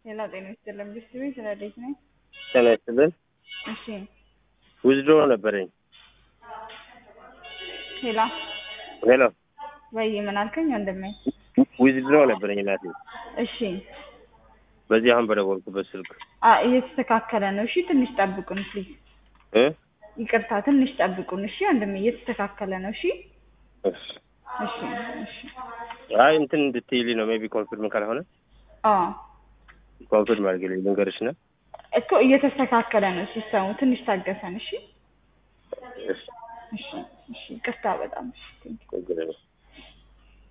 ሌላ ጤና ይስጥልኝ ብስቤ ስለዴት ነኝ። ጤና ይስጥልኝ። እሺ ዊዝድሮ ነበረኝ። ሄሎ ሄሎ ወይ ምን አልከኝ ወንድሜ? ዊዝድሮ ነበረኝ እናቴ። እሺ በዚህ አሁን በደወልኩበት ስልክ እየተስተካከለ ነው። እሺ ትንሽ ጠብቁን ፕሊዝ። ይቅርታ ትንሽ ጠብቁን እሺ ወንድሜ፣ እየተስተካከለ ነው። እሺ እሺ እሺ እሺ። አይ እንትን እንድትይልኝ ነው። ሜቢ ኮንፊርም ካልሆነ ኮንፊርም አድርጊልኝ ልንገርሽ ነው እኮ እየተስተካከለ ነው ሲስተሙ። ትንሽ ታገሰን እሺ። እሺ እሺ እሺ። ይቅርታ በጣም እሺ።